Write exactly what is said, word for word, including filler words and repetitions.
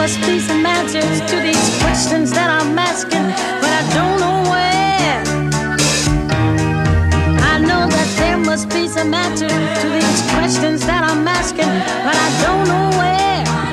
must be some answers to these questions that I'm asking, but I don't know where. I know that there must be some answers to these questions that I'm asking, but I don't know where.